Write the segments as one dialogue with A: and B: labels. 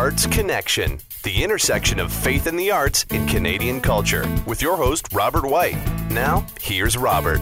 A: Arts Connection, the intersection of faith and the arts in Canadian culture, with your host, Robert White. Now, here's Robert.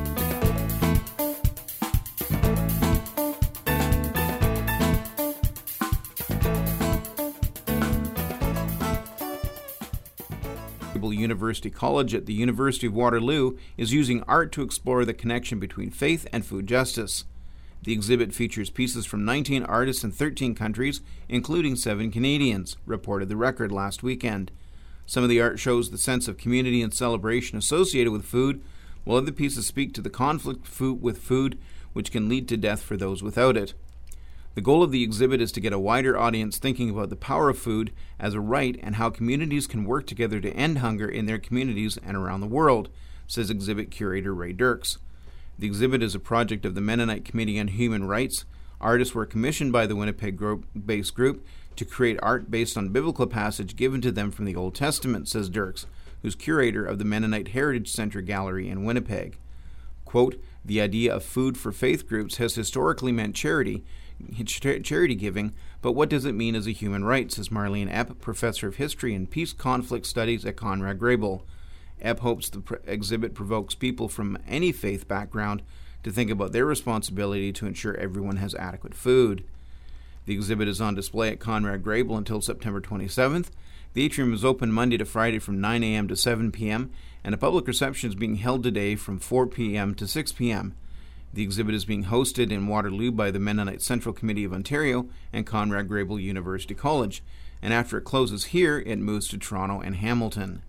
B: University College at the University of Waterloo is using art to explore the connection between faith and food justice. The exhibit features pieces from 19 artists in 13 countries, including 7 Canadians, reported The Record last weekend. Some of the art shows the sense of community and celebration associated with food, while other pieces speak to the conflict with food, which can lead to death for those without it. The goal of the exhibit is to get a wider audience thinking about the power of food as a right and how communities can work together to end hunger in their communities and around the world, says exhibit curator Ray Dirks. The exhibit is a project of the Mennonite Committee on Human Rights. Artists were commissioned by the Winnipeg-based group to create art based on biblical passage given to them from the Old Testament, says Dirks, who's curator of the Mennonite Heritage Center Gallery in Winnipeg. Quote, "The idea of food for faith groups has historically meant charity giving, but what does it mean as a human right," says Marlene Epp, professor of history and peace conflict studies at Conrad Grebel. Epp hopes the exhibit provokes people from any faith background to think about their responsibility to ensure everyone has adequate food. The exhibit is on display at Conrad Grebel until September 27th. The atrium is open Monday to Friday from 9 a.m. to 7 p.m., and a public reception is being held today from 4 p.m. to 6 p.m. The exhibit is being hosted in Waterloo by the Mennonite Central Committee of Ontario and Conrad Grebel University College, and after it closes here, it moves to Toronto and Hamilton.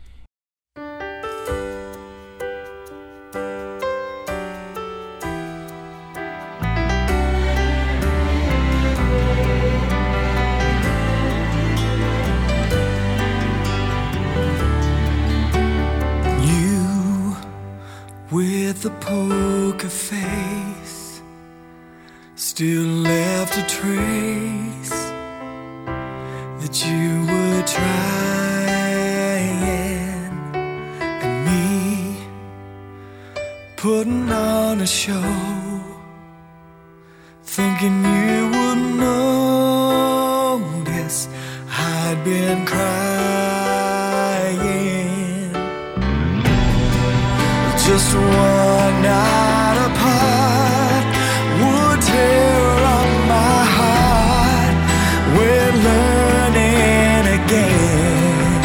C: With a poker face, still left a trace that you were trying, and me putting on a show, thinking you would notice I'd been crying. Just one night apart would tear up my heart. We're learning again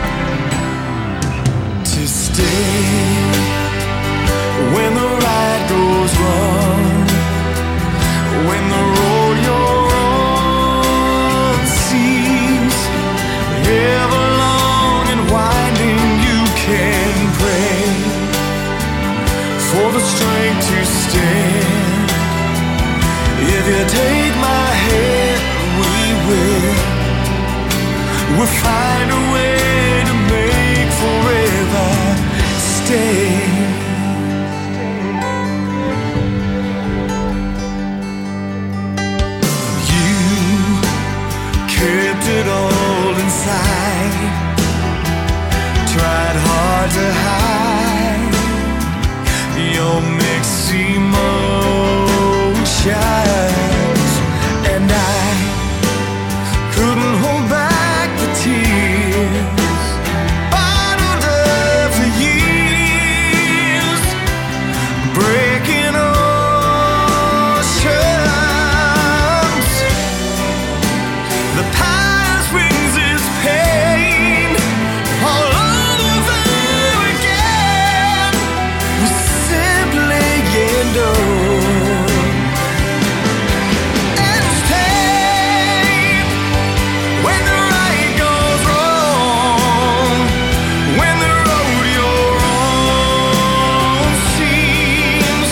C: to stay when the right goes wrong, when the road you're on seems ever long and winding. You can pray for the strength to stand. If you take my hand, we'll find a way to make forever stay. You kept it all inside, tried hard to hide your mixed emotions, and I couldn't hold back the tears bottled up for years, breaking oceans. The past brings its pain all over again. We simply endure and stay when the right goes wrong, when the road you're on seems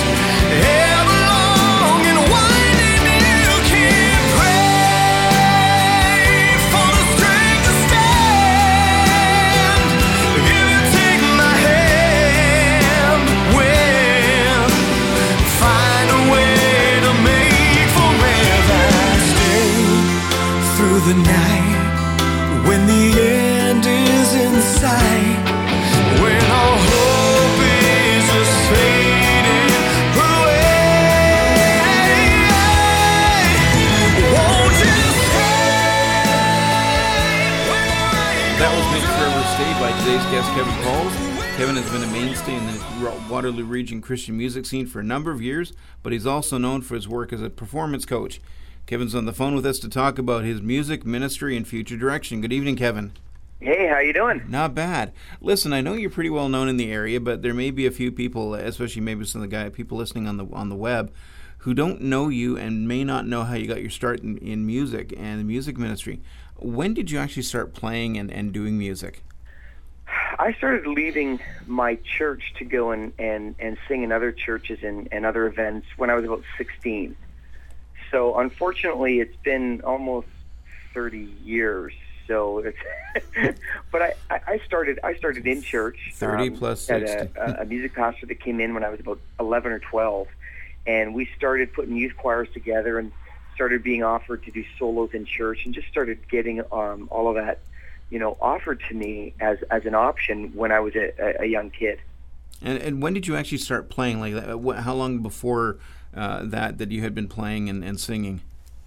B: Kevin has been a mainstay in the Waterloo Region Christian music scene for a number of years, but he's also known for his work as a performance coach. Kevin's on the phone with us to talk about his music, ministry, and future direction. Good evening, Kevin.
D: Hey, how you doing?
B: Not bad. Listen, I know you're pretty well known in the area, but there may be a few people, especially maybe some of the people listening on the web, who don't know you and may not know how you got your start in music and the music ministry. When did you actually start playing and doing music?
D: I started leaving my church to go and sing in other churches and other events when I was about 16. So unfortunately, it's been almost 30 years. So it's but I started in church.
B: 30 plus 60.
D: Had a music pastor that came in when I was about 11 or 12, and we started putting youth choirs together and started being offered to do solos in church, and just started getting all of that, offered to me as an option when I was a young kid.
B: And when did you actually start playing? Like, how long before that you had been playing and singing?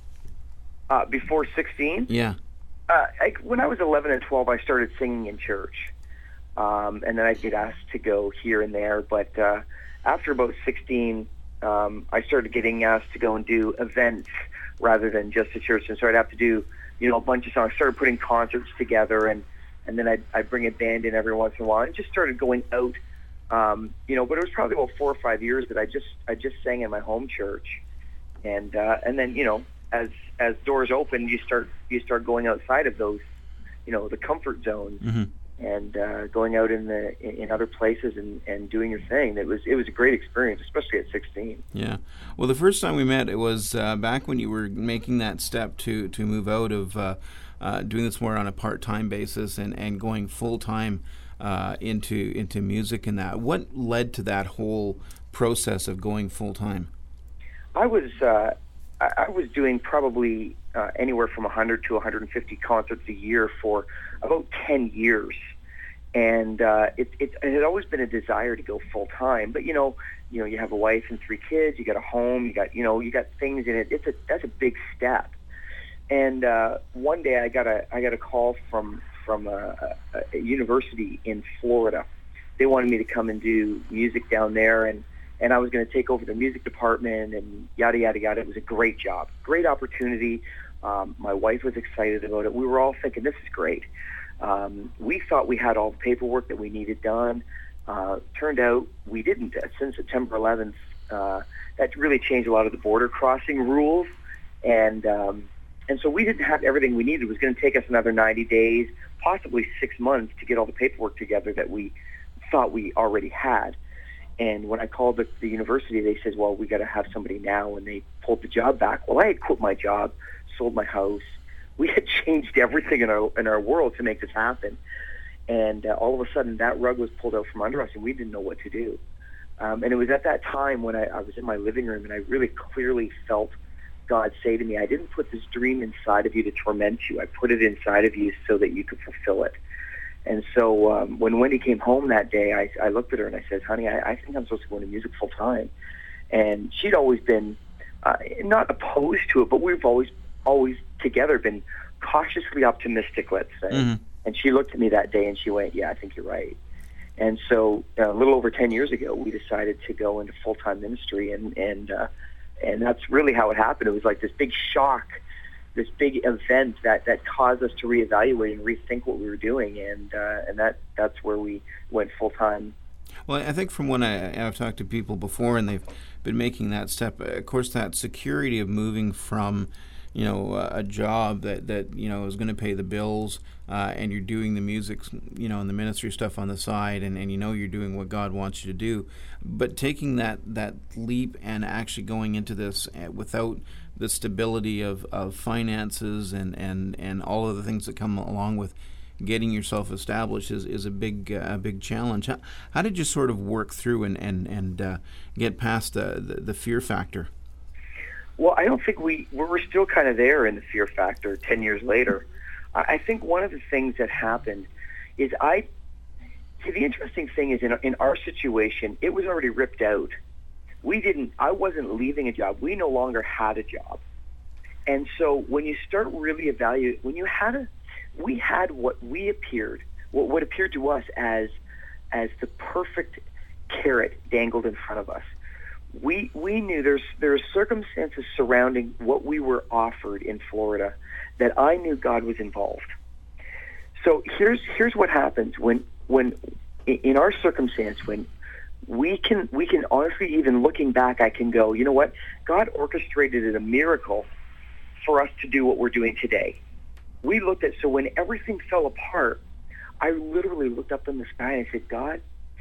D: Before 16?
B: Yeah.
D: When I was 11 and 12, I started singing in church, and then I'd get asked to go here and there. But after about 16, I started getting asked to go and do events rather than just a church, and so I'd have to do a bunch of songs. I started putting concerts together, and then I'd bring a band in every once in a while, and just started going out. But it was probably about 4 or 5 years that I just sang in my home church, and then as doors open, you start going outside of those, the comfort zones,
B: mm-hmm.
D: and going out in other places and doing your thing. It was a great experience, especially at 16.
B: Yeah. Well, the first time we met, it was back when you were making that step to move out of doing this more on a part-time basis and going full-time into music and that. What led to that whole process of going full-time? I
D: was doing probably anywhere from 100 to 150 concerts a year for about 10 years, and it had always been a desire to go full time. But you have a wife and 3 kids, you got a home, you got things in it. That's a big step. And one day I got a call from a university in Florida. They wanted me to come and do music down there, and I was going to take over the music department and yada, yada, yada. It was a great job, great opportunity. My wife was excited about it. We were all thinking, this is great. We thought we had all the paperwork that we needed done. Turned out we didn't. Since September 11th, that really changed a lot of the border crossing rules. And so we didn't have everything we needed. It was going to take us another 90 days, possibly 6 months to get all the paperwork together that we thought we already had. And when I called the university, they said, well, we got to have somebody now, and they pulled the job back. Well, I had quit my job, sold my house. We had changed everything in our world to make this happen. And all of a sudden, that rug was pulled out from under us, and we didn't know what to do. And it was at that time when I was in my living room, and I really clearly felt God say to me, I didn't put this dream inside of you to torment you. I put it inside of you so that you could fulfill it. And so when Wendy came home that day, I looked at her and I said, honey, I think I'm supposed to go into music full time. And she'd always been not opposed to it, but we've always together been cautiously optimistic, let's say.
B: Mm-hmm.
D: And she looked at me that day and she went, yeah, I think you're right. And so a little over 10 years ago, we decided to go into full-time ministry, and that's really how it happened. It was like this big shock, this big event that caused us to reevaluate and rethink what we were doing, and that's where we went full time.
B: Well, I think from when I've talked to people before, and they've been making that step, of course, that security of moving from a job that is going to pay the bills, and you're doing the music, and the ministry stuff on the side, and you're doing what God wants you to do, but taking that leap and actually going into this without the stability of finances and all of the things that come along with getting yourself established is a big challenge. How did you sort of work through and get past the fear factor?
D: Well, I don't think we're still kind of there in the fear factor 10 years later. I think one of the things that happened is the interesting thing is in our situation, it was already ripped out. I wasn't leaving a job. We no longer had a job. And so when you start really evaluating, we had what appeared to us as as the perfect carrot dangled in front of us. We knew there are circumstances surrounding what we were offered in Florida that I knew God was involved. So here's what happens when in our circumstance, when we can honestly, even looking back, I can go, you know what? God orchestrated a miracle for us to do what we're doing today. We looked at, so when everything fell apart, I literally looked up in the sky and I said, God,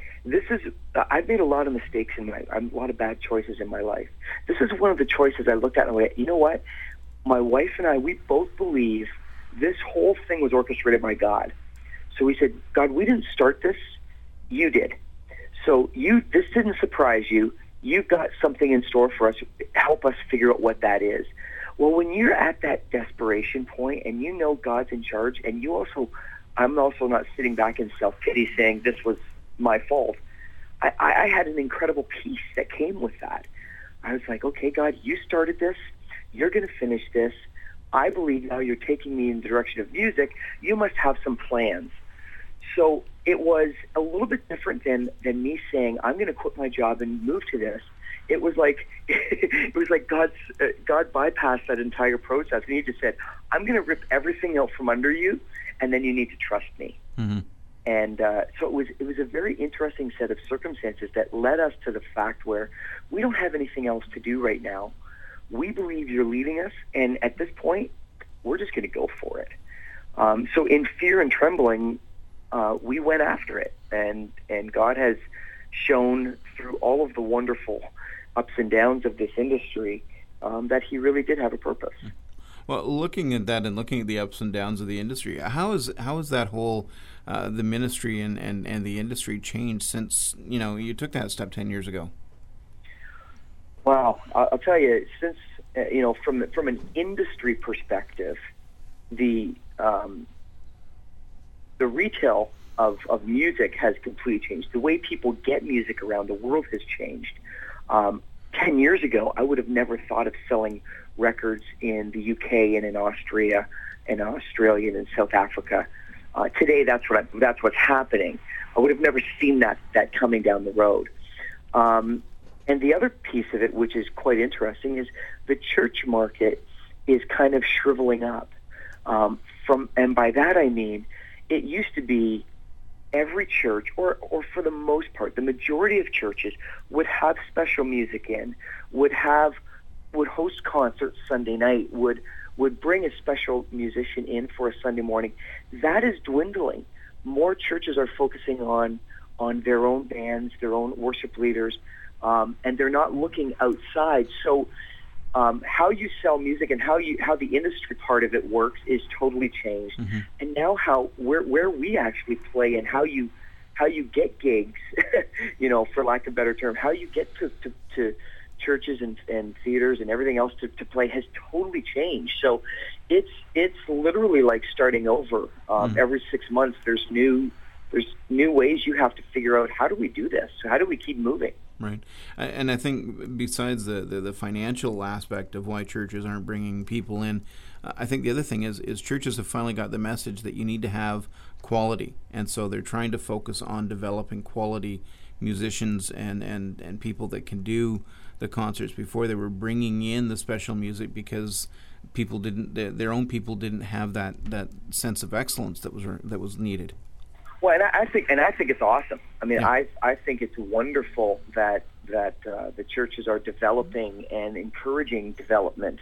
D: I've made a lot of mistakes a lot of bad choices in my life. This is one of the choices I looked at and I went, you know what? My wife and I, we both believe this whole thing was orchestrated by God. So we said, God, we didn't start this. You did. So this didn't surprise you. You've got something in store for us. Help us figure out what that is. Well, when you're at that desperation point and you know God's in charge, and I'm also not sitting back in self-pity saying this was my fault. I had an incredible peace that came with that. I was like, okay, God, you started this. You're going to finish this. I believe now you're taking me in the direction of music. You must have some plans. So it was a little bit different than me saying, I'm going to quit my job and move to this. It was like God bypassed that entire process, and he just said, I'm going to rip everything out from under you, and then you need to trust me. Mm-hmm. And so it was a very interesting set of circumstances that led us to the fact where we don't have anything else to do right now. We believe you're leading us, and at this point, we're just going to go for it. So in fear and trembling, we went after it, and God has shown through all of the wonderful ups and downs of this industry that he really did have a purpose.
B: Well, looking at that and looking at the ups and downs of the industry, how is that whole the ministry and the industry changed since you took that step 10 years ago?
D: Wow, I'll tell you, since from an industry perspective, the retail of music has completely changed. The way people get music around the world has changed. 10 years ago, I would have never thought of selling records in the UK and in Austria and Australia and in South Africa. Today, that's what's happening. I would have never seen that coming down the road. And the other piece of it, which is quite interesting, is the church market is kind of shriveling up. And by that I mean, it used to be every church, or for the most part, the majority of churches would have special music in, would host concerts Sunday night, would bring a special musician in for a Sunday morning. That is dwindling. More churches are focusing on their own bands, their own worship leaders, and they're not looking outside. So how you sell music and how the industry part of it works is totally changed. Mm-hmm. And now where we actually play and how you get gigs, for lack of a better term, how you get to churches and theaters and everything else to play has totally changed. So it's literally like starting over. Every 6 months there's new ways you have to figure out, how do we do this? How do we keep moving?
B: Right. And I think besides the financial aspect of why churches aren't bringing people in, I think the other thing is churches have finally got the message that you need to have quality. And so they're trying to focus on developing quality musicians and people that can do the concerts. Before, they were bringing in the special music because their own people didn't have that sense of excellence that was needed.
D: Well, and I think it's awesome. I mean, yeah. I think it's wonderful that the churches are developing and encouraging development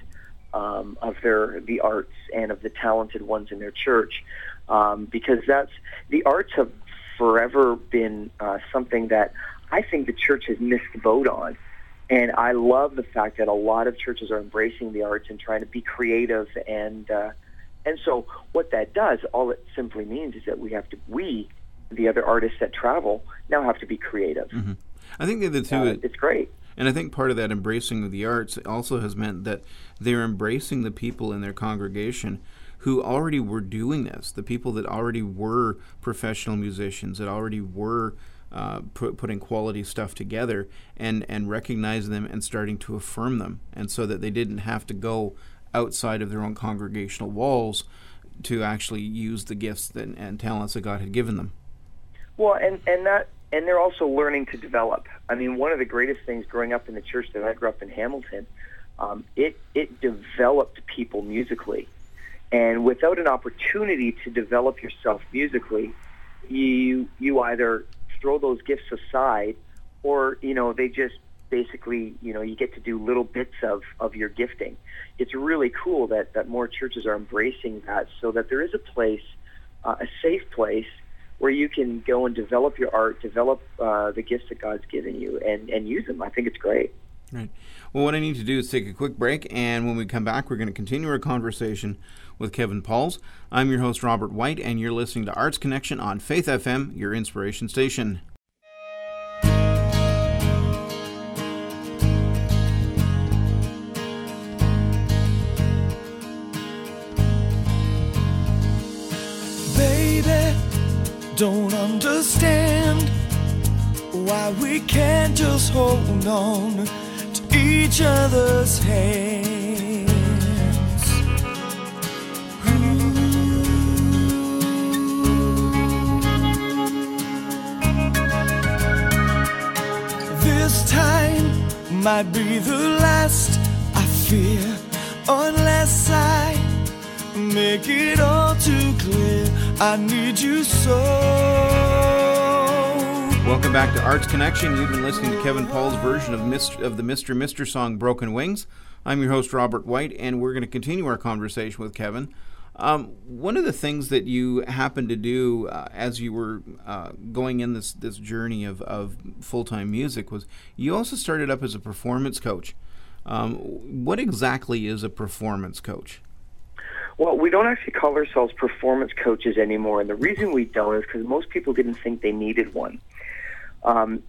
D: of the arts and of the talented ones in their church, because the arts have forever been something that I think the church has missed the boat on. And I love the fact that a lot of churches are embracing the arts and trying to be creative. And so what that does, all it simply means is that we, the other artists that travel, now have to be creative. Mm-hmm.
B: I think the two...
D: it's great.
B: And I think part of that embracing of the arts also has meant that they're embracing the people in their congregation who already were doing this, the people that already were professional musicians, that already were putting quality stuff together, and recognizing them and starting to affirm them, and so that they didn't have to go outside of their own congregational walls to actually use the gifts and talents that God had given them.
D: Well, and and they're also learning to develop. I mean, one of the greatest things growing up in the church that I grew up in Hamilton, it developed people musically. And without an opportunity to develop yourself musically, you either throw those gifts aside, or, they just basically, you get to do little bits of your gifting. It's really cool that more churches are embracing that, so that there is a place, a safe place, where you can go and develop your art, develop the gifts that God's given you, and use them. I think it's great.
B: Right. Well, what I need to do is take a quick break, and when we come back, we're going to continue our conversation with Kevin Pauls. I'm your host, Robert White, and you're listening to Arts Connection on Faith FM, your inspiration station.
C: Baby, don't understand why we can't just hold on to each other's hands. This time might be the last, I fear, unless I make it all too clear. I need you so.
B: Welcome back to Arts Connection. You've been listening to Kevin Pauls' version of the Mr. song Broken Wings. I'm your host, Robert White, and we're going to continue our conversation with Kevin. One of the things that you happened to do as you were going in this journey of full-time music was you also started up as a performance coach. What exactly is a performance coach?
D: Well, we don't actually call ourselves performance coaches anymore, and the reason we don't is because most people didn't think they needed one. And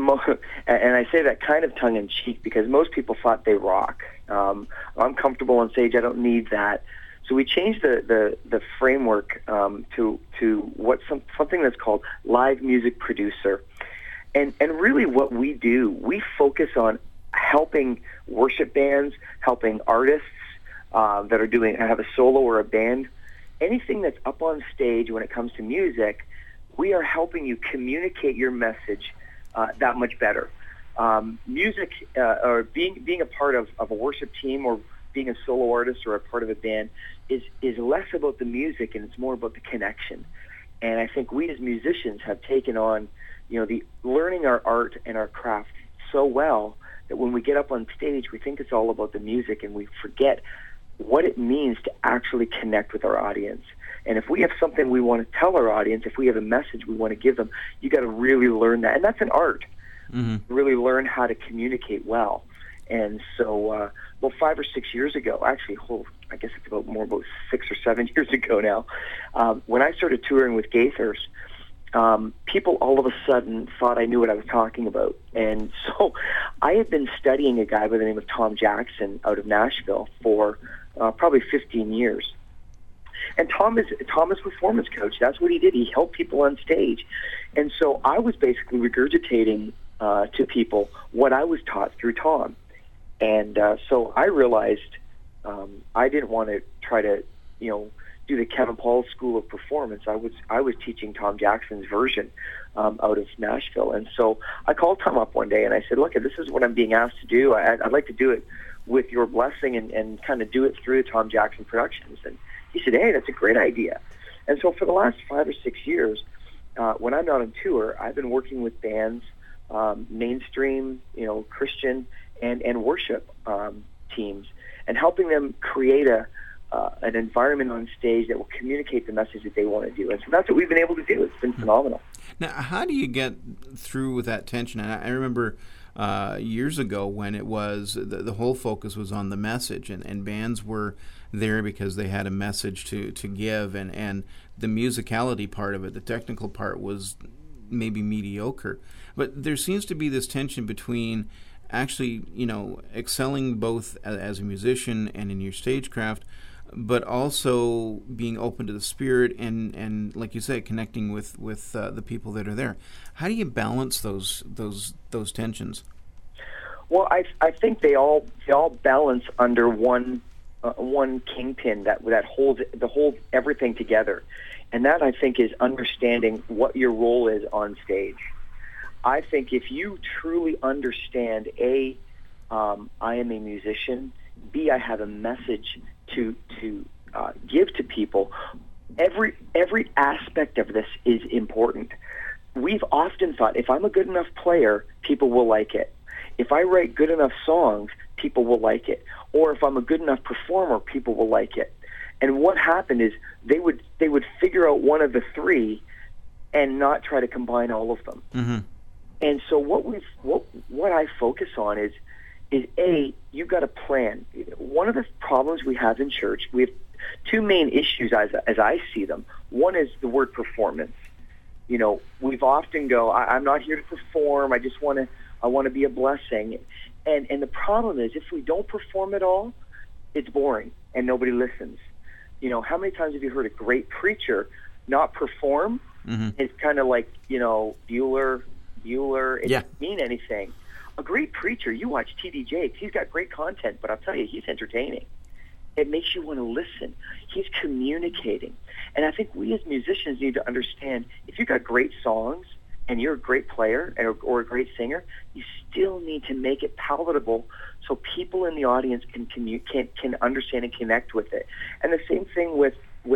D: I say that kind of tongue-in-cheek because most people thought they rock. I'm comfortable on stage. I don't need that. So we changed the framework to something that's called live music producer. And really what we do, we focus on helping worship bands, helping artists that have a solo or a band. Anything that's up on stage when it comes to music, we are helping you communicate your message that much better. Music or being a part of a worship team or being a solo artist or a part of a band is less about the music and it's more about the connection. And I think we as musicians have taken on, the learning our art and our craft so well that when we get up on stage, we think it's all about the music and we forget what it means to actually connect with our audience. And if we have something we want to tell our audience, if we have a message we want to give them, you got to really learn that. And that's an art. Mm-hmm. Really learn how to communicate well. And so, 5 or 6 years ago, actually, I guess it's about 6 or 7 years ago now, when I started touring with Gaithers, people all of a sudden thought I knew what I was talking about. And so I had been studying a guy by the name of Tom Jackson out of Nashville for probably 15 years. And Tom is performance coach. That's what he did. He helped people on stage. And so I was basically regurgitating to people what I was taught through Tom. And so I realized I didn't want to try to, do the Kevin Pauls School of Performance. I was teaching Tom Jackson's version out of Nashville. And so I called Tom up one day and I said, look, this is what I'm being asked to do. I'd like to do it with your blessing and kind of do it through Tom Jackson Productions. And he said, hey, that's a great idea. And so for the last 5 or 6 years, when I'm not on tour, I've been working with bands, mainstream, Christian and worship teams, and helping them create an environment on stage that will communicate the message that they want to do. And so that's what we've been able to do. It's been phenomenal.
B: Now, how do you get through with that tension? And I remember years ago when it was the whole focus was on the message, and bands were there because they had a message to give, and the musicality part of it, the technical part, was maybe mediocre. But there seems to be this tension between actually, excelling both as a musician and in your stagecraft, but also being open to the Spirit and like you say, connecting with the people that are there. How do you balance those tensions?
D: Well, I think they all balance under one kingpin that holds everything together, and that I think is understanding what your role is on stage. I think if you truly understand, A, I am a musician, B, I have a message to give to people, every aspect of this is important. We've often thought, if I'm a good enough player, people will like it. If I write good enough songs, people will like it. Or if I'm a good enough performer, people will like it. And what happened is they would figure out one of the three and not try to combine all of them.
B: Mm-hmm.
D: And so what I focus on is A, you've got a plan. One of the problems we have in church, we have two main issues as I see them. One is the word performance. You know, we've often go, I'm not here to perform. I want to be a blessing. And the problem is, if we don't perform at all, it's boring and nobody listens. You know, how many times have you heard a great preacher not perform?
B: Mm-hmm.
D: It's kind of like, you know, Bueller. It
B: Yeah.
D: doesn't mean anything. A great preacher, you watch T.D. Jakes, he's got great content, but I'll tell you, he's entertaining. It makes you want to listen. He's communicating. And I think we as musicians need to understand, if you've got great songs and you're a great player or a great singer, you still need to make it palatable so people in the audience can understand and connect with it. And the same thing with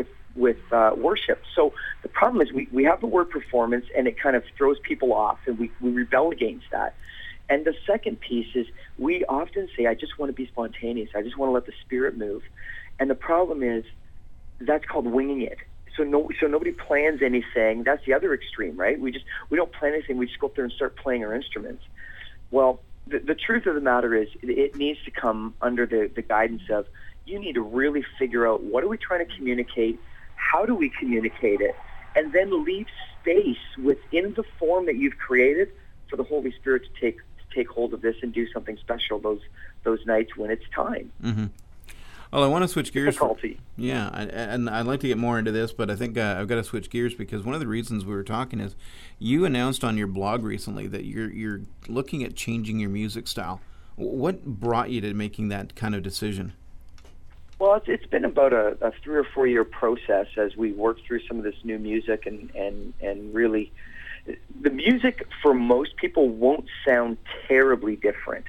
D: worship. So the problem is we have the word performance, and it kind of throws people off, and we rebel against that. And the second piece is we often say, I just want to be spontaneous. I just want to let the Spirit move. And the problem is that's called winging it. So nobody plans anything. That's the other extreme, right? We don't plan anything. We just go up there and start playing our instruments. Well, the truth of the matter is it needs to come under the guidance of, you need to really figure out, what are we trying to communicate? How do we communicate it? And then leave space within the form that you've created for the Holy Spirit to take hold of this and do something special those nights when it's time.
B: Mm-hmm. Well, I want to switch gears.
D: Yeah,
B: and I'd like to get more into this, but I think I've got to switch gears, because one of the reasons we were talking is you announced on your blog recently that you're looking at changing your music style. What brought you to making that kind of decision?
D: Well, it's been about a 3 or 4 year process as we work through some of this new music, and really, the music for most people won't sound terribly different.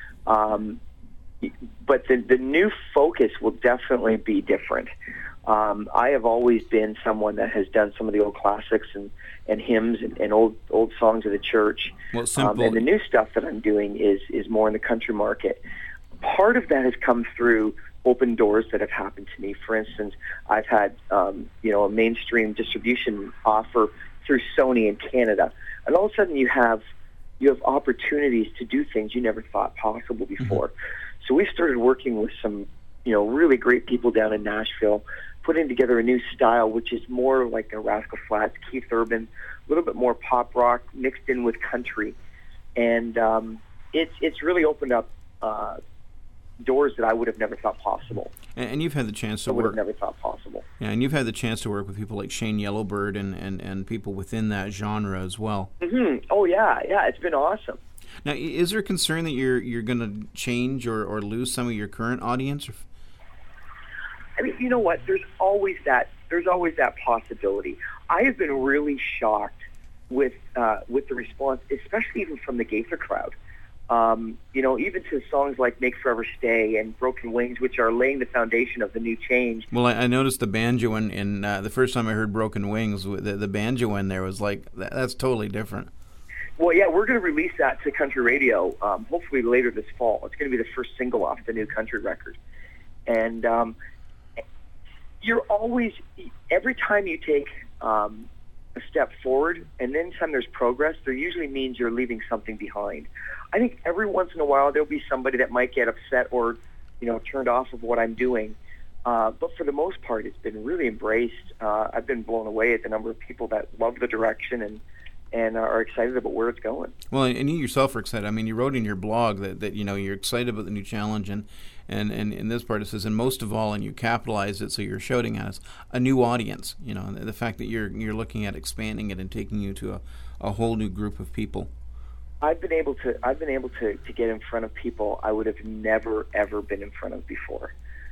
D: But the new focus will definitely be different. I have always been someone that has done some of the old classics and hymns and old songs of the church.
B: Well, simple.
D: And the new stuff that I'm doing is more in the country market. Part of that has come through open doors that have happened to me. For instance, I've had a mainstream distribution offer through Sony in Canada, and all of a sudden you have opportunities to do things you never thought possible before. Mm-hmm. So we started working with some really great people down in Nashville, putting together a new style which is more like a Rascal Flatts, Keith Urban, a little bit more pop rock mixed in with country, and it's really opened up doors that I would have never thought possible.
B: And you've had the chance to work.
D: I would have never thought possible.
B: Yeah, and you've had the chance to work with people like Shane Yellowbird and people within that genre as well.
D: Mm-hmm. Oh yeah, it's been awesome.
B: Now, is there concern that you're going to change or lose some of your current audience?
D: I mean, you know what? There's always that possibility. I have been really shocked with the response, especially even from the Gaither crowd. Even to songs like Make Forever Stay and Broken Wings, which are laying the foundation of the new change.
B: Well, I noticed the banjo in the first time I heard Broken Wings, the banjo in there was like, that's totally different.
D: Well, yeah, we're going to release that to country radio, hopefully later this fall. It's going to be the first single off the new country record. And you're always, every time you take a step forward, and then time there's progress, there usually means you're leaving something behind. I think every once in a while there'll be somebody that might get upset or, turned off of what I'm doing. But for the most part, it's been really embraced. I've been blown away at the number of people that love the direction and are excited about where it's going.
B: Well, and you yourself are excited. I mean, you wrote in your blog that you're excited about the new challenge, and in this part it says, and most of all, and you capitalize it, so you're shouting at us, a new audience. And the fact that you're looking at expanding it and taking you to a whole new group of people.
D: I've been able to get in front of people I would have never ever been in front of before.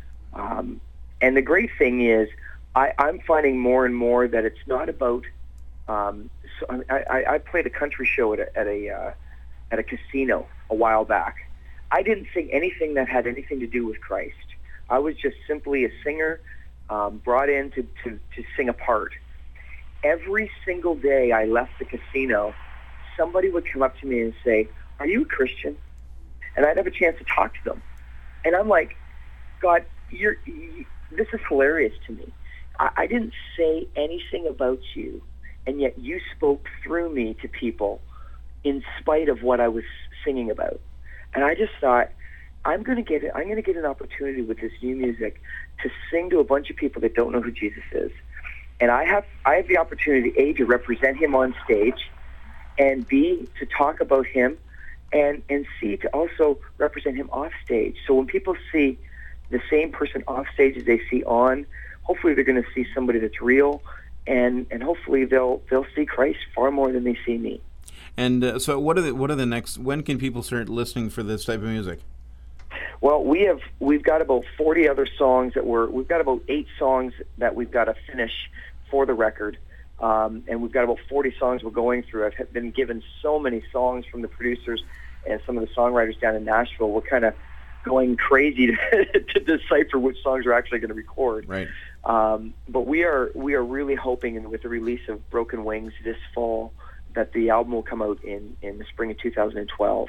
D: And the great thing is, I'm finding more and more that it's not about I played a country show at a casino a while back. I didn't sing anything that had anything to do with Christ. I was just simply a singer brought in to sing a part. Every single day I left the casino, somebody would come up to me and say, "Are you a Christian?" And I'd have a chance to talk to them. And I'm like, God, this is hilarious to me. I didn't say anything about you, and yet you spoke through me to people in spite of what I was singing about. And I just thought, I'm going to get an opportunity with this new music to sing to a bunch of people that don't know who Jesus is. And I have the opportunity, A, to represent him on stage, and B, to talk about him, and C, to also represent him off stage. So when people see the same person off stage as they see on, hopefully they're going to see somebody that's real, and hopefully they'll see Christ far more than they see me.
B: And so what are the next, when can people start listening for this type of music?
D: Well, we've got about 40 other songs we've got about 8 songs that we've got to finish for the record. And we've got about 40 songs we're going through. I've been given so many songs from the producers and some of the songwriters down in Nashville. We're kind of going crazy to decipher which songs we're actually going to record.
B: Right.
D: But we are really hoping, with the release of Broken Wings this fall, that the album will come out in the spring of 2012.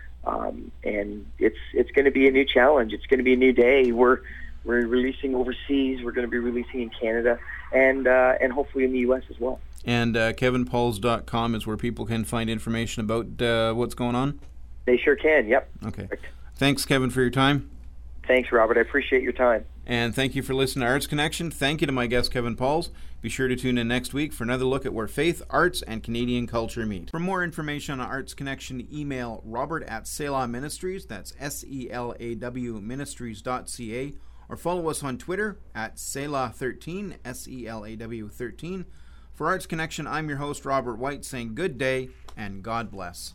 D: And it's going to be a new challenge. It's going to be a new day. We're releasing overseas. We're going to be releasing in Canada and hopefully in the U.S. as well. And
B: kevinpauls.com is where people can find information about what's going on?
D: They sure can, yep.
B: Okay. Perfect. Thanks, Kevin, for your time.
D: Thanks, Robert. I appreciate your time.
B: And thank you for listening to Arts Connection. Thank you to my guest, Kevin Pauls. Be sure to tune in next week for another look at where faith, arts, and Canadian culture meet. For more information on Arts Connection, email Robert@Selah Ministries, that's SELAW Ministries.ca, or follow us on Twitter @Selah13, SELAW13. For Arts Connection, I'm your host, Robert White, saying good day and God bless.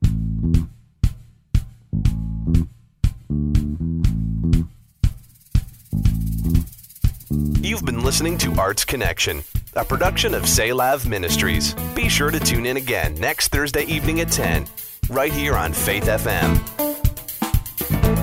A: You've been listening to Arts Connection, a production of Selah Ministries. Be sure to tune in again next Thursday evening at 10, right here on Faith FM.